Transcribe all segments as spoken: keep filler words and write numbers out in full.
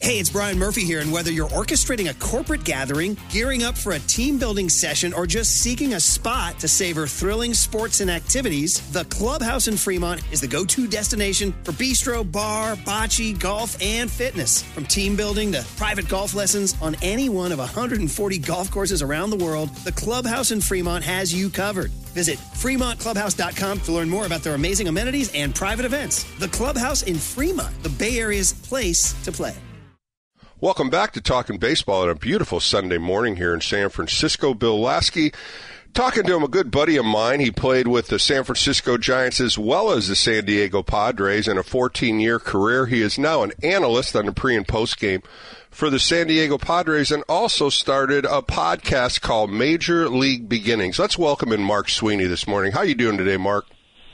Hey, it's Brian Murphy here, and whether you're orchestrating a corporate gathering, gearing up for a team-building session, or just seeking a spot to savor thrilling sports and activities, the Clubhouse in Fremont is the go-to destination for bistro, bar, bocce, golf, and fitness. From team building to private golf lessons on any one of one hundred forty golf courses around the world, the Clubhouse in Fremont has you covered. Visit Fremont Clubhouse dot com to learn more about their amazing amenities and private events. The Clubhouse in Fremont, the Bay Area's place to play. Welcome back to Talking Baseball on a beautiful Sunday morning here in San Francisco. Bill Lasky, talking to him, a good buddy of mine. He played with the San Francisco Giants as well as the San Diego Padres in a fourteen-year career. He is now an analyst on the pre- and post-game for the San Diego Padres and also started a podcast called Major League Beginnings. Let's welcome in Mark Sweeney this morning. How you doing today, Mark?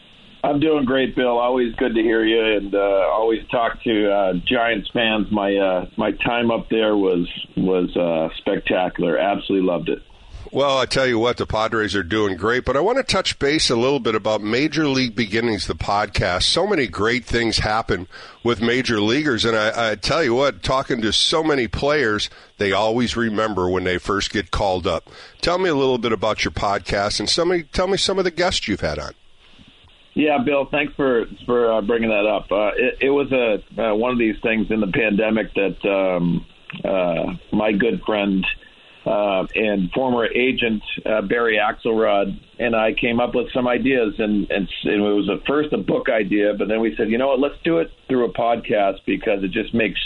I'm doing great, Bill. Always good to hear you, and uh, always talk to uh, Giants fans. My uh, my time up there was was uh, spectacular. Absolutely loved it. Well, I tell you what, the Padres are doing great, but I want to touch base a little bit about Major League Beginnings, the podcast. So many great things happen with major leaguers, and I, I tell you what, talking to so many players, they always remember when they first get called up. Tell me a little bit about your podcast, and somebody, tell me some of the guests you've had on. Yeah, Bill, thanks for for uh, bringing that up. Uh, it, it was a uh, one of these things in the pandemic that um, uh, my good friend uh, and former agent uh, Barry Axelrod and I came up with some ideas, and, and, and it was at first a book idea, but then we said, you know what, let's do it through a podcast because it just makes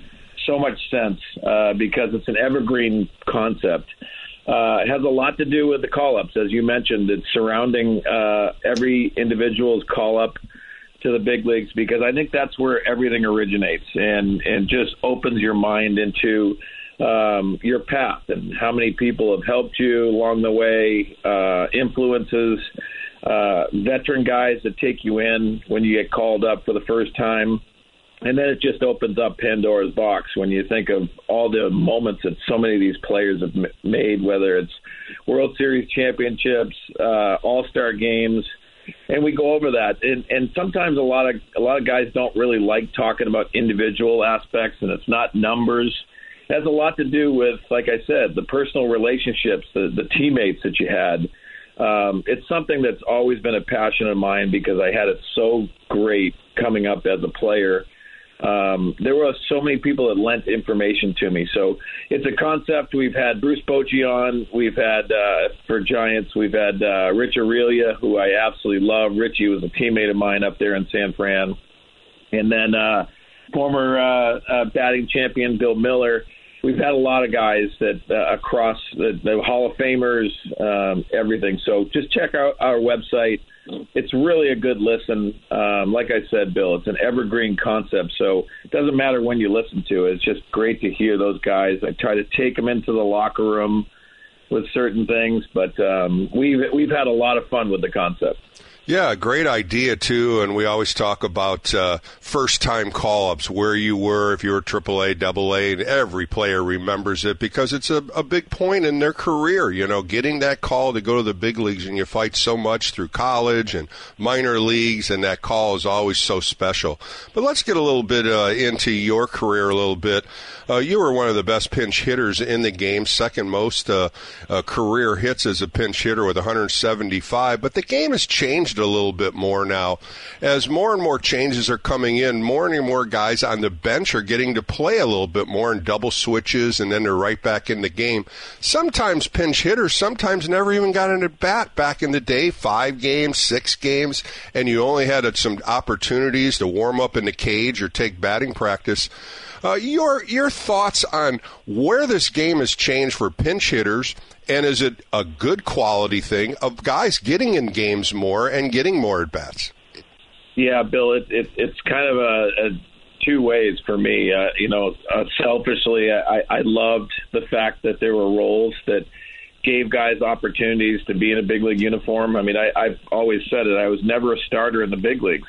so much sense uh, because it's an evergreen concept. Uh, it has a lot to do with the call-ups, as you mentioned. It's surrounding uh, every individual's call-up to the big leagues because I think that's where everything originates and, and just opens your mind into um, your path and how many people have helped you along the way, uh, influences, uh, veteran guys that take you in when you get called up for the first time. And then it just opens up Pandora's box when you think of all the moments that so many of these players have m- made, whether it's World Series championships, uh, All-Star games, and we go over that. And, and sometimes a lot of a lot of guys don't really like talking about individual aspects, and it's not numbers. It has a lot to do with, like I said, the personal relationships, the, the teammates that you had. Um, it's something that's always been a passion of mine because I had it so great coming up as a player. Um, there were so many people that lent information to me. So it's a concept. We've had Bruce Bochy on. We've had, uh, for Giants, we've had uh, Rich Aurelia, who I absolutely love. Richie was a teammate of mine up there in San Fran. And then uh, former uh, uh, batting champion Bill Miller. We've had a lot of guys that uh, across the, the Hall of Famers, um, everything. So just check out our website. It's really a good listen. Um, like I said, Bill, it's an evergreen concept, so it doesn't matter when you listen to it. It's just great to hear those guys. I try to take them into the locker room with certain things, but um, we've we've had a lot of fun with the concept. Yeah, great idea, too, and we always talk about uh, first-time call-ups, where you were, if you were triple A, double A, and every player remembers it because it's a, a big point in their career, you know, getting that call to go to the big leagues, and you fight so much through college and minor leagues, and that call is always so special. But let's get a little bit uh, into your career a little bit. Uh, you were one of the best pinch hitters in the game, second most uh, uh, career hits as a pinch hitter with one hundred seventy-five, but the game has changed a little bit more now. As more and more changes are coming in, more and more guys on the bench are getting to play a little bit more in double switches, and then they're right back in the game. Sometimes pinch hitters, sometimes never even got an at-bat back in the day, five games, six games, and you only had some opportunities to warm up in the cage or take batting practice. Uh, your your thoughts on where this game has changed for pinch hitters, and is it a good quality thing of guys getting in games more and getting more at-bats? Yeah, Bill, it, it, it's kind of a, a two ways for me. Uh, you know, uh, selfishly, I, I loved the fact that there were roles that gave guys opportunities to be in a big league uniform. I mean, I, I've always said it. I was never a starter in the big leagues.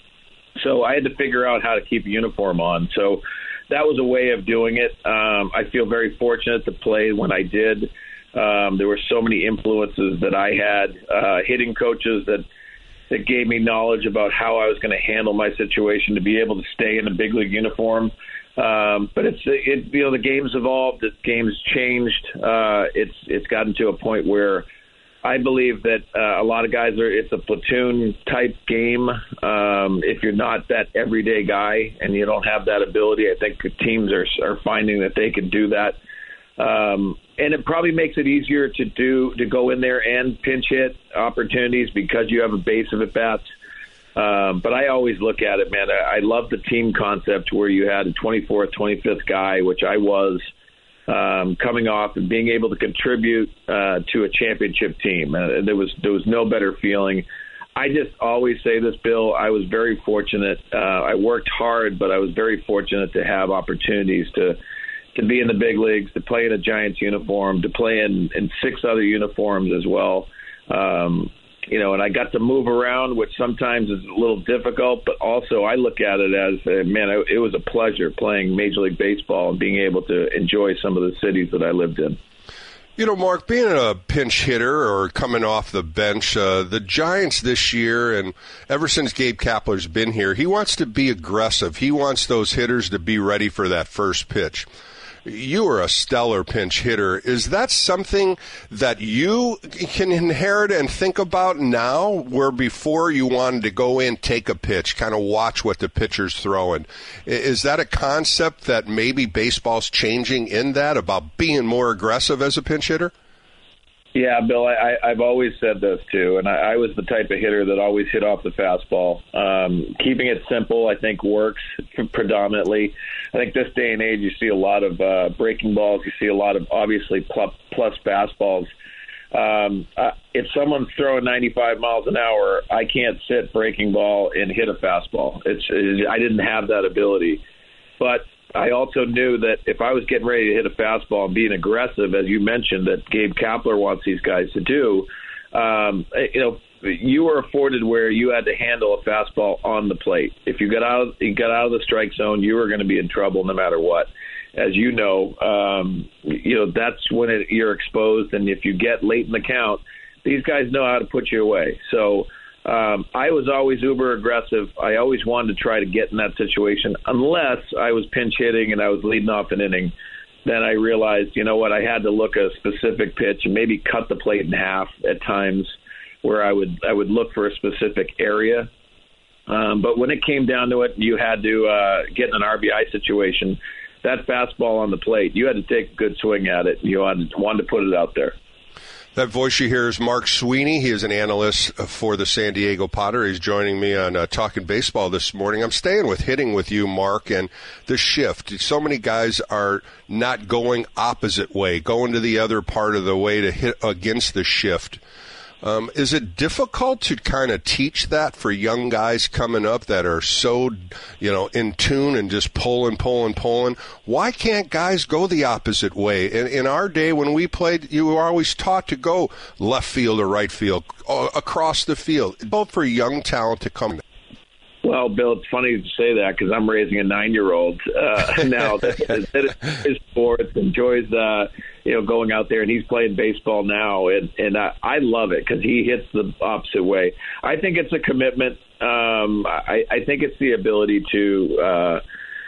So I had to figure out how to keep a uniform on. So that was a way of doing it. Um, I feel very fortunate to play when I did. Um, there were so many influences that I had, uh, hitting coaches that, that gave me knowledge about how I was going to handle my situation to be able to stay in a big league uniform. Um, but it's it, you know the game's evolved, the game's changed. Uh, it's it's gotten to a point where I believe that uh, a lot of guys are. It's a platoon type game. Um, if you're not that everyday guy and you don't have that ability, I think teams are are finding that they can do that. Um, and it probably makes it easier to do to go in there and pinch hit opportunities because you have a base of at bats. Um, but I always look at it, man. I, I love the team concept where you had a twenty-fourth, twenty-fifth guy, which I was, um, coming off and being able to contribute uh, to a championship team. Uh, there was there was no better feeling. I just always say this, Bill. I was very fortunate. Uh, I worked hard, but I was very fortunate to have opportunities to to be in the big leagues, to play in a Giants uniform, to play in, in six other uniforms as well. Um, You know, and I got to move around, which sometimes is a little difficult, but also I look at it as, uh, man, it was a pleasure playing Major League Baseball and being able to enjoy some of the cities that I lived in. You know, Mark, being a pinch hitter or coming off the bench, uh, the Giants this year, and ever since Gabe Kapler's been here, he wants to be aggressive. He wants those hitters to be ready for that first pitch. You are a stellar pinch hitter. Is that something that you can inherit and think about now, where before you wanted to go in, take a pitch, kind of watch what the pitcher's throwing? Is that a concept that maybe baseball's changing in that, about being more aggressive as a pinch hitter? Yeah, Bill, I, I've always said this too, and I, I was the type of hitter that always hit off the fastball. Um, keeping it simple, I think, works predominantly. I think this day and age, you see a lot of uh, breaking balls. You see a lot of, obviously, plus, plus fastballs. Um, uh, if someone's throwing ninety-five miles an hour, I can't sit breaking ball and hit a fastball. It's, it, I didn't have that ability. But I also knew that if I was getting ready to hit a fastball and being aggressive, as you mentioned, that Gabe Kapler wants these guys to do, um, you know, you were afforded where you had to handle a fastball on the plate. If you got out, of, you got out of the strike zone, you were going to be in trouble no matter what. As you know, um, you know that's when it, you're exposed, and if you get late in the count, these guys know how to put you away. So um, I was always uber aggressive. I always wanted to try to get in that situation, unless I was pinch hitting and I was leading off an inning. Then I realized, you know what, I had to look at a specific pitch and maybe cut the plate in half at times, where I would I would look for a specific area. Um, but when it came down to it, you had to uh, get in an R B I situation. That fastball on the plate, you had to take a good swing at it. You wanted, wanted to put it out there. That voice you hear is Mark Sweeney. He is an analyst for the San Diego Padres. He's joining me on uh, Talking Baseball this morning. I'm staying with hitting with you, Mark, and the shift. So many guys are not going opposite way, going to the other part of the way to hit against the shift. Um, is it difficult to kind of teach that for young guys coming up that are so, you know, in tune and just pulling, pulling, pulling? Why can't guys go the opposite way? In, in our day when we played, you were always taught to go left field or right field, across the field, both for young talent to come. Well, Bill, it's funny to say that because I'm raising a nine-year-old uh, now that, that is sports, enjoys uh, you know going out there, and he's playing baseball now, and and I, I love it because he hits the opposite way. I think it's a commitment. Um, I, I think it's the ability to uh,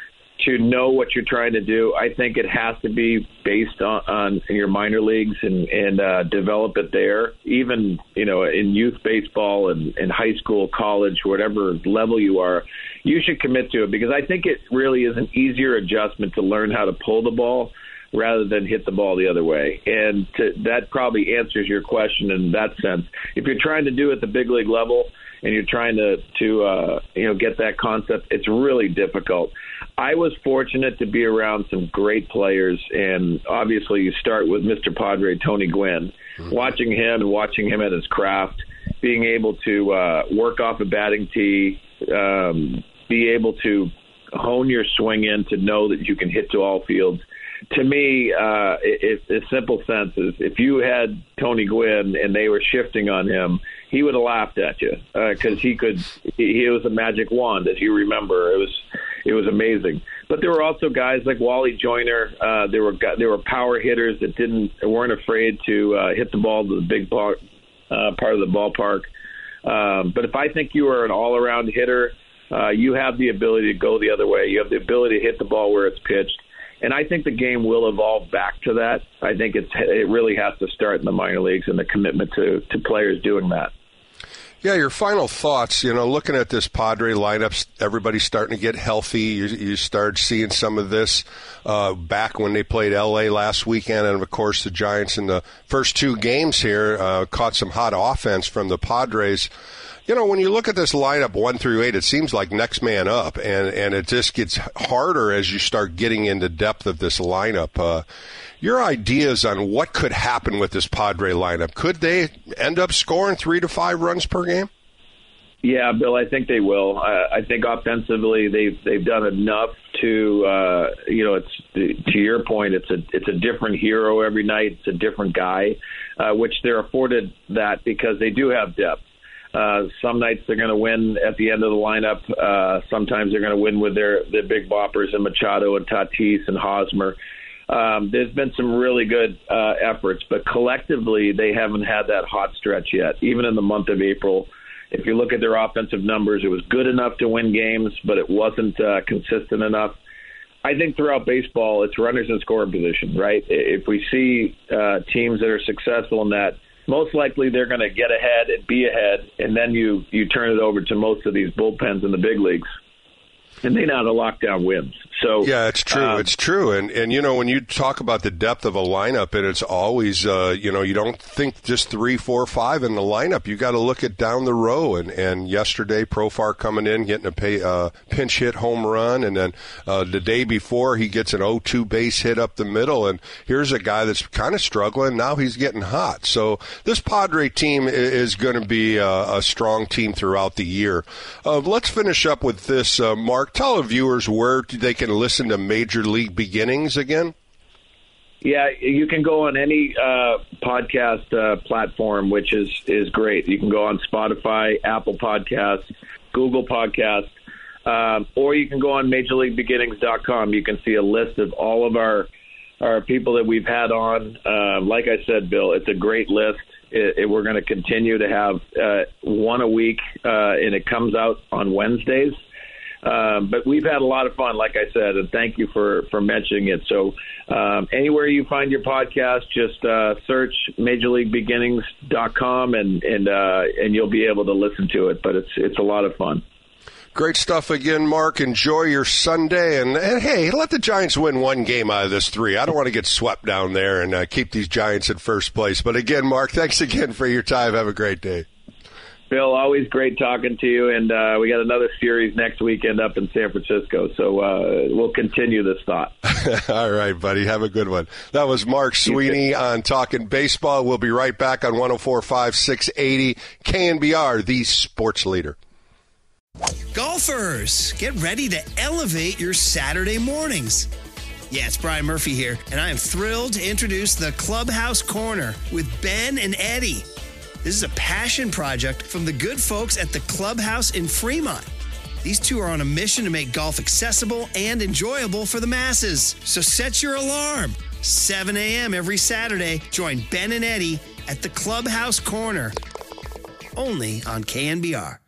to know what you're trying to do. I think it has to be based on, on your minor leagues and, and uh, develop it there. Even, you know, in youth baseball and, and high school, college, whatever level you are, you should commit to it because I think it really is an easier adjustment to learn how to pull the ball rather than hit the ball the other way. And to, that probably answers your question in that sense. If you're trying to do it at the big league level and you're trying to, to uh, you know, get that concept, it's really difficult. I was fortunate to be around some great players, and obviously you start with Mister Padre, Tony Gwynn. Mm-hmm. Watching him and watching him at his craft, being able to uh, work off a batting tee, um, be able to hone your swing in to know that you can hit to all fields. To me, uh, it, it, a simple sense is if you had Tony Gwynn and they were shifting on him, he would have laughed at you because uh, he could. He, he was a magic wand, as you remember. It was it was amazing. But there were also guys like Wally Joyner. Uh, there were there were power hitters that didn't weren't afraid to uh, hit the ball to the big part, uh, part of the ballpark. Um, but if I think you were an all-around hitter, uh, you have the ability to go the other way. You have the ability to hit the ball where it's pitched. And I think the game will evolve back to that. I think it's it really has to start in the minor leagues and the commitment to, to players doing that. Yeah, your final thoughts, you know, looking at this Padre lineup, everybody's starting to get healthy. You, you start seeing some of this uh, back when they played L A last weekend. And, of course, the Giants in the first two games here uh, caught some hot offense from the Padres. You know, when you look at this lineup one through eight, it seems like next man up, and, and it just gets harder as you start getting into depth of this lineup. Uh, your ideas on what could happen with this Padre lineup? Could they end up scoring three to five runs per game? Yeah, Bill, I think they will. Uh, I think offensively they've they've done enough to uh, you know it's to your point. It's a it's a different hero every night. It's a different guy, uh, which they're afforded that because they do have depth. Uh, some nights they're going to win at the end of the lineup. Uh, sometimes they're going to win with their, their big boppers and Machado and Tatis and Hosmer. Um, there's been some really good uh, efforts, but collectively they haven't had that hot stretch yet. Even in the month of April, if you look at their offensive numbers, it was good enough to win games, but it wasn't uh, consistent enough. I think throughout baseball, it's runners in scoring position, right? If we see uh, teams that are successful in that, most likely they're going to get ahead and be ahead, and then you, you turn it over to most of these bullpens in the big leagues, and they know how to lock down wins. So yeah, it's true. Um, it's true. And, and, you know, when you talk about the depth of a lineup, and it's always, uh, you know, you don't think just three, four, five in the lineup. You got to look at down the row. And, and yesterday, Profar coming in, getting a pay, uh, pinch hit home run. And then uh, the day before, he gets an oh two base hit up the middle. And here's a guy that's kind of struggling. Now he's getting hot. So this Padre team is going to be a, a strong team throughout the year. Uh, let's finish up with this. Uh, Mark, tell the viewers where they can listen to Major League Beginnings again? Yeah, you can go on any uh, podcast uh, platform, which is, is great. You can go on Spotify, Apple Podcasts, Google Podcasts, um, or you can go on major league beginnings dot com. You can see a list of all of our our people that we've had on. Uh, like I said, Bill, it's a great list. It, it, we're going to continue to have uh, one a week, uh, and it comes out on Wednesdays. Um, but we've had a lot of fun, like I said, and thank you for, for mentioning it. So um, anywhere you find your podcast, just uh, search major league beginnings dot com, and and uh, and you'll be able to listen to it. But it's it's a lot of fun. Great stuff again, Mark. Enjoy your Sunday. And, and, hey, let the Giants win one game out of this three. I don't want to get swept down there and uh, keep these Giants in first place. But again, Mark, thanks again for your time. Have a great day. Bill, always great talking to you, and uh, we got another series next weekend up in San Francisco, so uh, we'll continue this thought. All right, buddy. Have a good one. That was Mark Sweeney on Talking Baseball. We'll be right back on one oh four point five, six eighty K N B R, the sports leader. Golfers, get ready to elevate your Saturday mornings. Yeah, it's Brian Murphy here, and I am thrilled to introduce the Clubhouse Corner with Ben and Eddie. This is a passion project from the good folks at the Clubhouse in Fremont. These two are on a mission to make golf accessible and enjoyable for the masses. So set your alarm. seven a.m. every Saturday, join Ben and Eddie at the Clubhouse Corner. Only on K N B R.